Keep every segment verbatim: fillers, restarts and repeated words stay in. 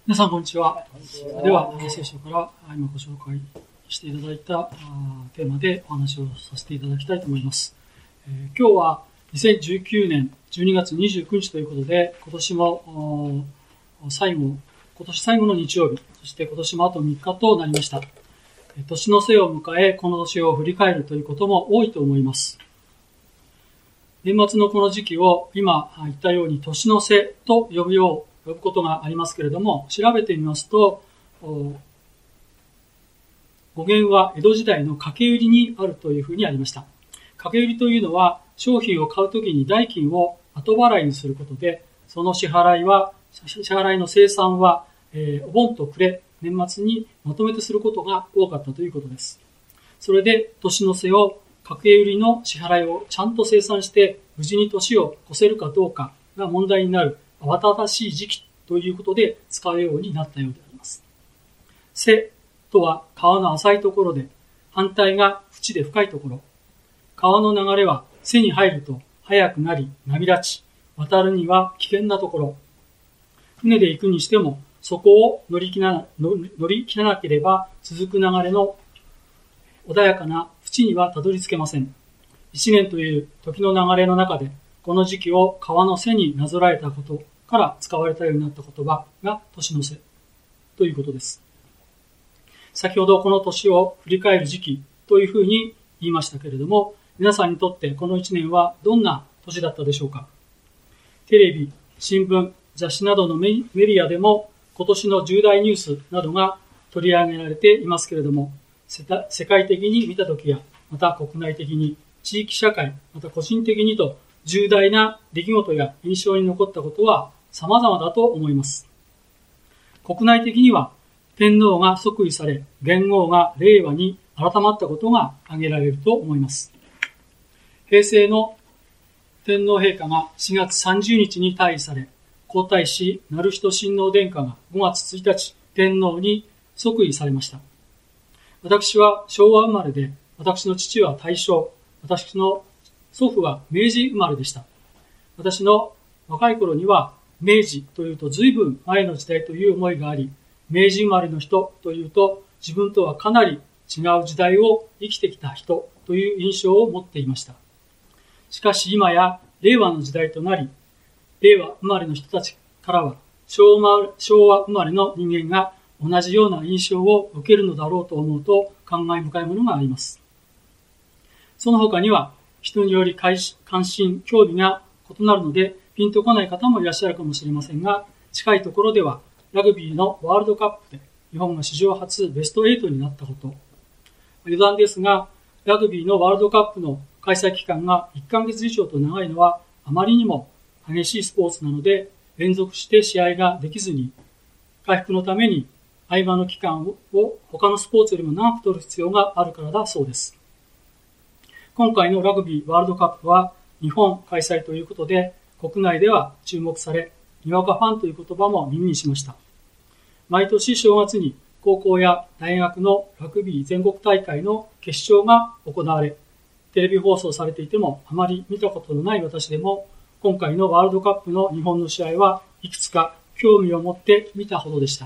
皆さんこんにちは。では聖書から今ご紹介していただいたテーマでお話をさせていただきたいと思います。えー、今日はにせんじゅうきゅうねんじゅうにがつにじゅうくにちということで、今年も最後今年最後の日曜日、そして今年もあとみっかとなりました。年の瀬を迎え、この年を振り返るということも多いと思います。年末のこの時期を今言ったように年の瀬と呼ぶよう呼ぶことがありますけれども、調べてみますと、語源は江戸時代の掛け売りにあるというふうにありました。掛け売りというのは、商品を買うときに代金を後払いにすることで、その支払いは、支払いの清算は、えー、お盆と暮れ、年末にまとめてすることが多かったということです。それで、年の瀬を掛け売りの支払いをちゃんと清算して、無事に年を越せるかどうかが問題になる慌ただしい時期ということで使うようになったようであります。瀬とは川の浅いところで、反対が淵で深いところ。川の流れは瀬に入ると速くなり波立ち、渡るには危険なところ。船で行くにしても、そこを乗り切らな、乗り切らなければ続く流れの穏やかな淵にはたどり着けません。一年という時の流れの中で、この時期を川の瀬になぞらえたことから使われたようになった言葉が年の瀬ということです。先ほどこの年を振り返る時期というふうに言いましたけれども、皆さんにとってこの一年はどんな年だったでしょうか。テレビ、新聞、雑誌などのメディアでも今年の重大ニュースなどが取り上げられていますけれども、世界的に見たときや、また国内的に、地域社会、また個人的にと重大な出来事や印象に残ったことは様々だと思います。国内的には天皇が即位され、元号が令和に改まったことが挙げられると思います。平成の天皇陛下がしがつさんじゅうにちに退位され、皇太子成人親王殿下がごがつついたち天皇に即位されました。私は昭和生まれで、私の父は大正、私の祖父は明治生まれでした。私の若い頃には明治というと随分前の時代という思いがあり、明治生まれの人というと自分とはかなり違う時代を生きてきた人という印象を持っていました。しかし今や令和の時代となり、令和生まれの人たちからは昭和、昭和生まれの人間が同じような印象を受けるのだろうと思うと感慨深いものがあります。その他には人により関心、興味が異なるのでピンとこない方もいらっしゃるかもしれませんが、近いところではラグビーのワールドカップで日本が史上初ベストはちになったこと。余談ですが、ラグビーのワールドカップの開催期間がいっかげつ以上と長いのはあまりにも激しいスポーツなので、連続して試合ができずに、回復のために合間の期間を他のスポーツよりも長く取る必要があるからだそうです。今回のラグビーワールドカップは日本開催ということで、国内では注目され、にわかファンという言葉も耳にしました。毎年正月に高校や大学のラグビー全国大会の決勝が行われ、テレビ放送されていてもあまり見たことのない私でも、今回のワールドカップの日本の試合はいくつか興味を持って見たほどでした。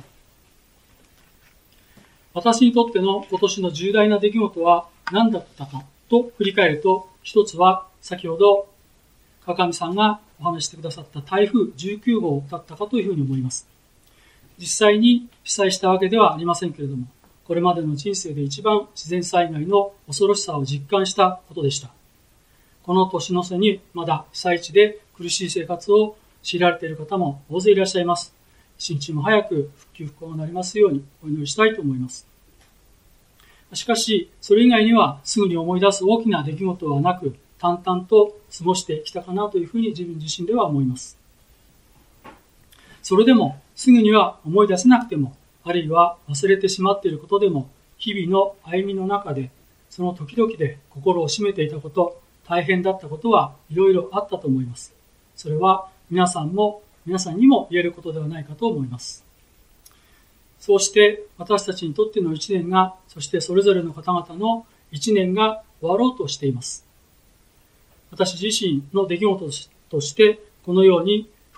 私にとっての今年の重大な出来事は何だったかと振り返ると、一つは先ほど川上さんがお話してくださった台風じゅうきゅうごうだったかというふうに思います。実際に被災したわけではありませんけれども、これまでの人生で一番自然災害の恐ろしさを実感したことでした。この年の瀬にまだ被災地で苦しい生活を強いられている方も大勢いらっしゃいます。一日も早く復旧復興がなりますようにお祈りしたいと思います。しかし、それ以外にはすぐに思い出す大きな出来事はなく、淡々と過ごしてきたかなというふうに自分自身では思います。それでも、すぐには思い出せなくても、あるいは忘れてしまっていることでも、日々の歩みの中で、その時々で心を締めていたこと、大変だったことはいろいろあったと思います。それは皆さんも、皆さんにも言えることではないかと思います。そうして私たちにとっての一年が、そしてそれぞれの方々の一年が終わろうとしています。私自身の出来事として、このように復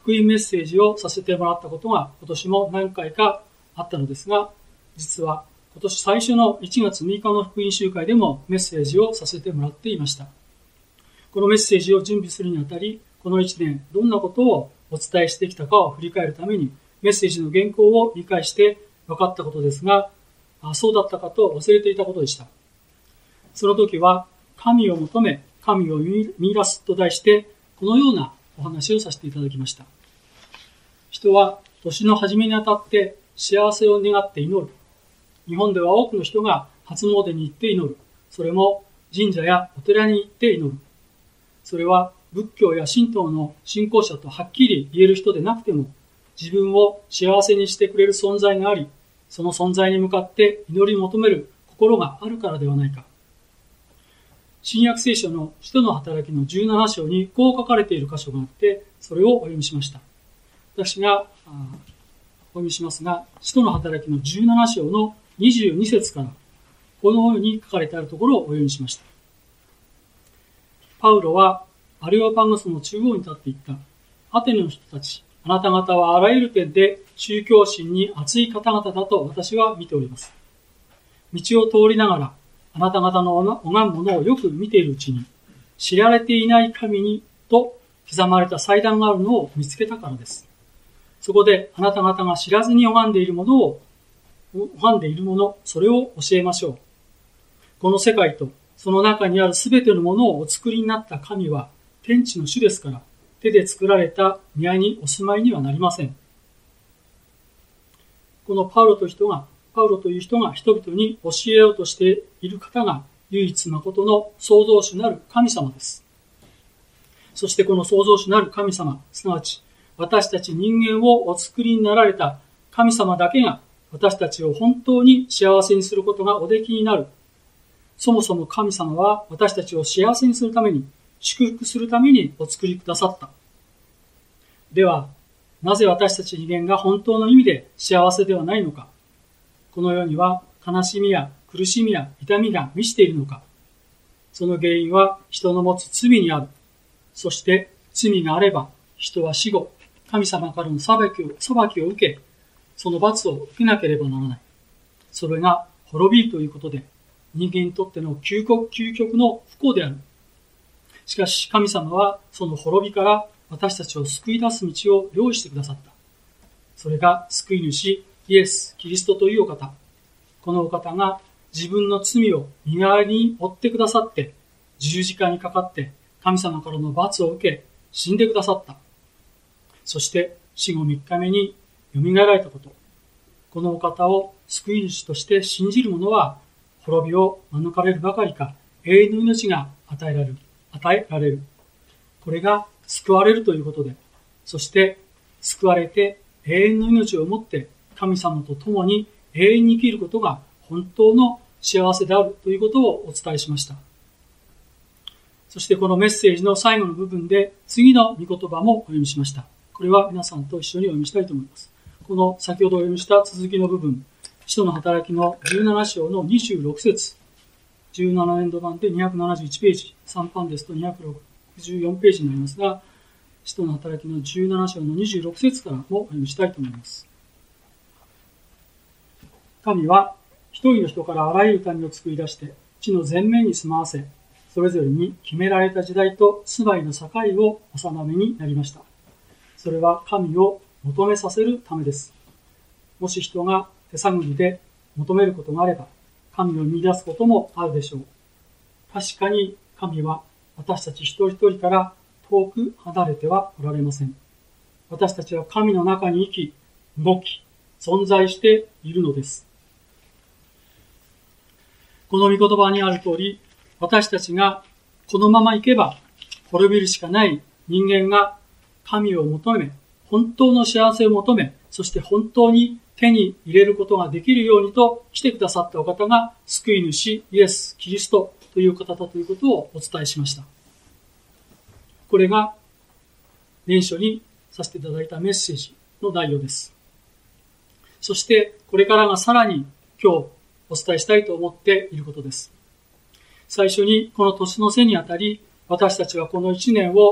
福音メッセージをさせてもらったことが今年も何回かあったのですが、実は今年最初のいちがつむいかの福音集会でもメッセージをさせてもらっていました。このメッセージを準備するにあたり、このいちねんどんなことをお伝えしてきたかを振り返るために、メッセージの原稿を理解して分かったことですが、あそうだったかと忘れていたことでした。その時は、神を求め、神を見出すと題して、このようなお話をさせていただきました。人は年の初めにあたって幸せを願って祈る。日本では多くの人が初詣に行って祈る。それも神社やお寺に行って祈る。それは仏教や神道の信仰者とはっきり言える人でなくても、自分を幸せにしてくれる存在があり、その存在に向かって祈り求める心があるからではないか。新約聖書の使徒の働きのじゅうなな章にこう書かれている箇所があって、それをお読みしました。私がお読みしますが、使徒の働きのじゅうなな章のにじゅうに節から、このように書かれてあるところをお読みしました。パウロはアレオパゴスの中央に立っていった。アテネの人たち、あなた方はあらゆる点で宗教心に熱い方々だと私は見ております。道を通りながら、あなた方の拝むものをよく見ているうちに、知られていない神にと刻まれた祭壇があるのを見つけたからです。そこであなた方が知らずに拝んでいるものを、拝んでいるもの、それを教えましょう。この世界とその中にあるすべてのものをお作りになった神は天地の主ですから、手で作られた宮にお住まいにはなりません。このパウロという人が、パウロという人が人々に教えようとしている方が唯一誠の創造主なる神様です。そしてこの創造主なる神様、すなわち私たち人間をお作りになられた神様だけが私たちを本当に幸せにすることがおできになる。そもそも神様は私たちを幸せにするために、祝福するためにお作りくださった。では、なぜ私たち人間が本当の意味で幸せではないのか。この世には悲しみや苦しみや痛みが満ちているのか。その原因は人の持つ罪にある。そして罪があれば人は死後、神様からの裁きを、裁きを受け、その罰を受けなければならない。それが滅びということで、人間にとっての究極、究極の不幸である。しかし神様はその滅びから私たちを救い出す道を用意してくださった。それが救い主イエス・キリストというお方。このお方が自分の罪を身代わりに負ってくださって、十字架にかかって神様からの罰を受け死んでくださった。そして死後みっかめによみがえられたこと。このお方を救い主として信じる者は滅びを免れるばかりか、永遠の命が与えられる。与えられる。これが救われるということで、そして救われて永遠の命を持って神様と共に永遠に生きることが本当の幸せであるということをお伝えしました。そしてこのメッセージの最後の部分で次の御言葉もお読みしました。これは皆さんと一緒にお読みしたいと思います。この先ほどお読みした続きの部分、使徒の働きのじゅうなな章のにじゅうろく節、じゅうななねんど版でにひゃくななじゅういちページ、さん版ですとにひゃくろくじゅうよんページになりますが、使徒の働きのじゅうなな章のにじゅうろく節からもお読みしたいと思います。神は一人の人からあらゆる民を作り出して地の全面に住まわせ、それぞれに決められた時代と住まいの境をお定めになりました。それは神を求めさせるためです。もし人が手探りで求めることがあれば、神を見出すこともあるでしょう。確かに神は私たち一人一人から遠く離れてはおられません。私たちは神の中に生き、動き、存在しているのです。この御言葉にある通り、私たちがこのまま行けば滅びるしかない人間が神を求め、本当の幸せを求め、そして本当に手に入れることができるようにと来てくださったお方が救い主イエス・キリストという方だということをお伝えしました。これが年初にさせていただいたメッセージの内容です。そしてこれからがさらに今日お伝えしたいと思っていることです。最初にこの年の瀬にあたり、私たちはこの一年を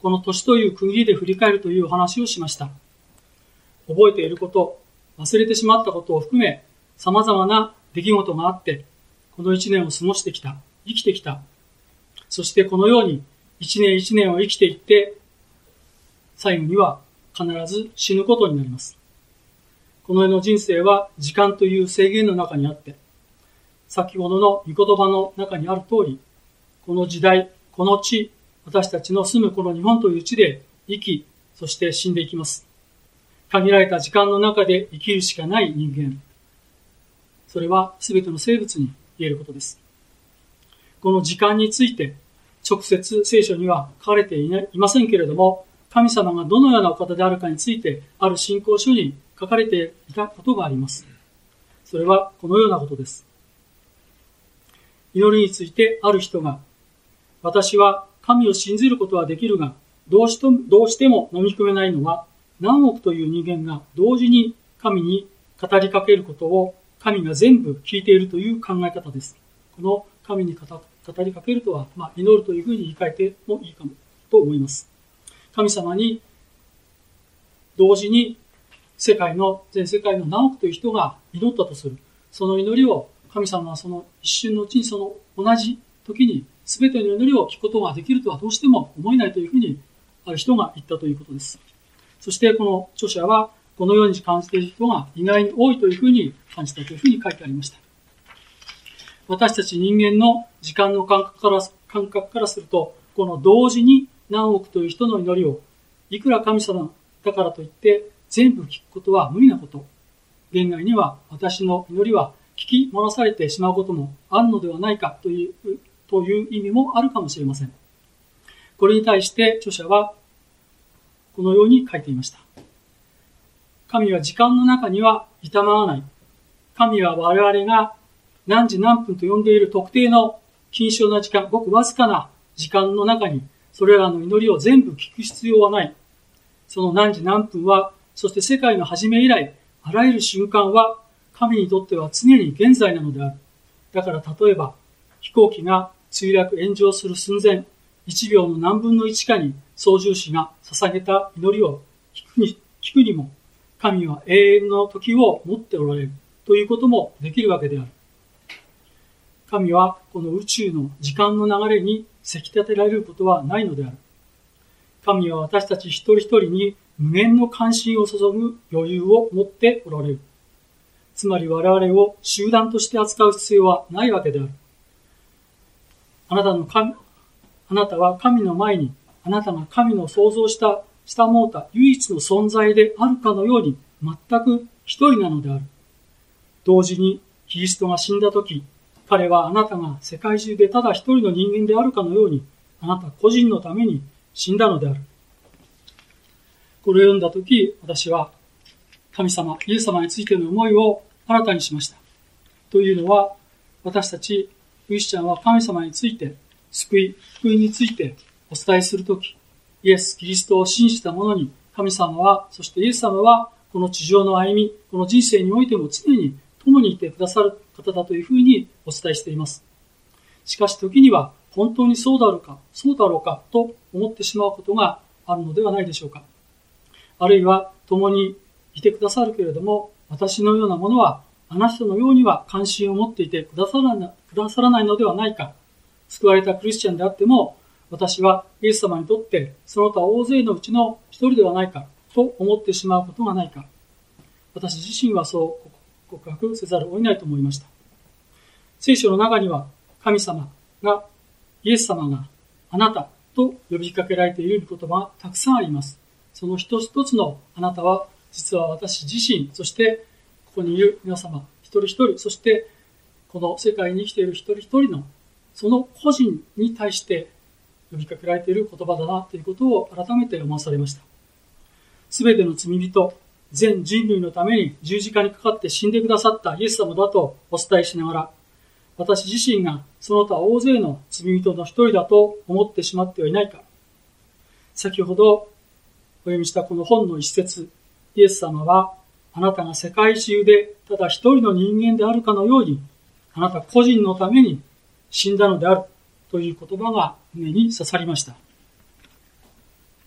この年という区切りで振り返るというお話をしました。覚えていること、忘れてしまったことを含め、様々な出来事があって、この一年を過ごしてきた、生きてきた。そしてこのように一年一年を生きていって、最後には必ず死ぬことになります。この世の人生は時間という制限の中にあって、先ほどの御言葉の中にある通り、この時代、この地、私たちの住むこの日本という地で生き、そして死んでいきます。限られた時間の中で生きるしかない人間。それは全ての生物に言えることです。この時間について、直接聖書には書かれていませんけれども、神様がどのようなお方であるかについて、ある信仰書に書かれていたことがあります。それはこのようなことです。祈りについてある人が、私は神を信じることはできるが、どうしても、どうしても飲み込めないのは、何億という人間が同時に神に語りかけることを神が全部聞いているという考え方です。この神に語りかけるとは、まあ、祈るというふうに言い換えてもいいかもと思います。神様に同時に世界の、全世界の何億という人が祈ったとする。その祈りを神様はその一瞬のうちにその同じ時に全ての祈りを聞くことができるとはどうしても思えないというふうにある人が言ったということです。そしてこの著者はこのように感じている人が意外に多いというふうに感じたというふうに書いてありました。私たち人間の時間の感覚から、感覚からすると、この同時に何億という人の祈りをいくら神様だからといって全部聞くことは無理なこと。現外には私の祈りは聞き漏らされてしまうこともあるのではないかという、という意味もあるかもしれません。これに対して著者はこのように書いていました。神は時間の中には痛まわない。神は我々が何時何分と呼んでいる特定の緊張な時間、ごくわずかな時間の中にそれらの祈りを全部聞く必要はない。その何時何分は、そして世界の始め以来、あらゆる瞬間は神にとっては常に現在なのである。だから例えば飛行機が墜落炎上する寸前、いちびょうの何分のいちかに操縦士が捧げた祈りを聞くに、聞くにも、神は永遠の時を持っておられるということもできるわけである。神はこの宇宙の時間の流れにせき立てられることはないのである。神は私たち一人一人に無限の関心を注ぐ余裕を持っておられる。つまり我々を集団として扱う必要はないわけである。あなたの神、あなたは神の前に、あなたが神の創造した、したもうた唯一の存在であるかのように全く一人なのである。同時にキリストが死んだとき、彼はあなたが世界中でただ一人の人間であるかのように、あなた個人のために死んだのである。これを読んだとき、私は神様、イエス様についての思いを新たにしました。というのは、私たちクリスチャンは神様について、救い、福音についてお伝えするとき、イエス・キリストを信じた者に、神様は、そしてイエス様は、この地上の歩み、この人生においても常に共にいてくださる方だというふうにお伝えしています。しかし時には、本当にそうだろうか、そうだろうかと思ってしまうことがあるのではないでしょうか。あるいは、共にいてくださるけれども、私のようなものは、あなたのようには関心を持っていてくださらない、くださらないのではないか。救われたクリスチャンであっても、私はイエス様にとってその他大勢のうちの一人ではないかと思ってしまうことがないか。私自身はそう告白せざるを得ないと思いました。聖書の中には神様が、イエス様があなたと呼びかけられている言葉がたくさんあります。その一つ一つのあなたは実は私自身、そしてここにいる皆様一人一人、そしてこの世界に生きている一人一人のその個人に対して呼びかけられている言葉だなということを改めて思わされました。すべての罪人、全人類のために十字架にかかって死んでくださったイエス様だとお伝えしながら、私自身がその他大勢の罪人の一人だと思ってしまってはいないか。先ほどお読みしたこの本の一節、イエス様はあなたが世界中でただ一人の人間であるかのように、あなた個人のために死んだのであるという言葉が胸に刺さりました。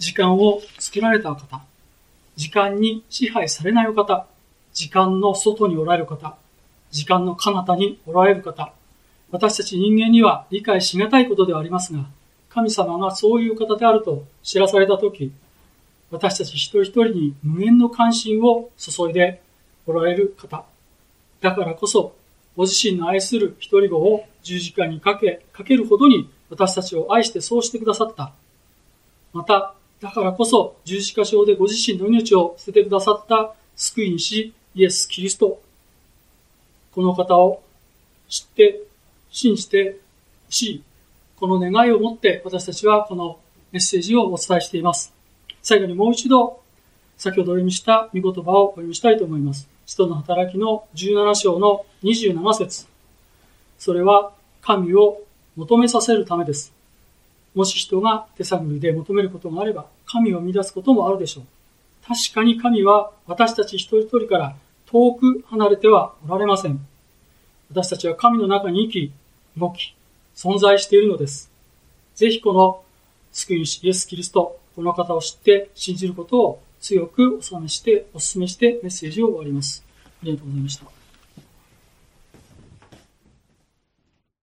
時間を作られたお方、時間に支配されないお方、時間の外におられる方、時間の彼方におられる方、私たち人間には理解しがたいことではありますが、神様がそういう方であると知らされたとき、私たち一人一人に無限の関心を注いでおられる方。だからこそ、ご自身の愛する一人子を十字架にかけ、かけるほどに私たちを愛してそうしてくださった。また、だからこそ十字架上でご自身の命を捨ててくださった救い主イエス・キリスト。この方を知って、信じてほしい。この願いを持って私たちはこのメッセージをお伝えしています。最後にもう一度、先ほどお読みした御言葉をお読みしたいと思います。使徒の働きのじゅうなな章のにじゅうなな節。それは神を求めさせるためです。もし人が手探りで求めることがあれば、神を見出すこともあるでしょう。確かに神は私たち一人一人から遠く離れてはおられません。私たちは神の中に生き、動き、存在しているのです。ぜひこの救い主イエス・キリスト、この方を知って信じることを強くお勧めして、お勧めしてメッセージを終わります。ありがとうございました。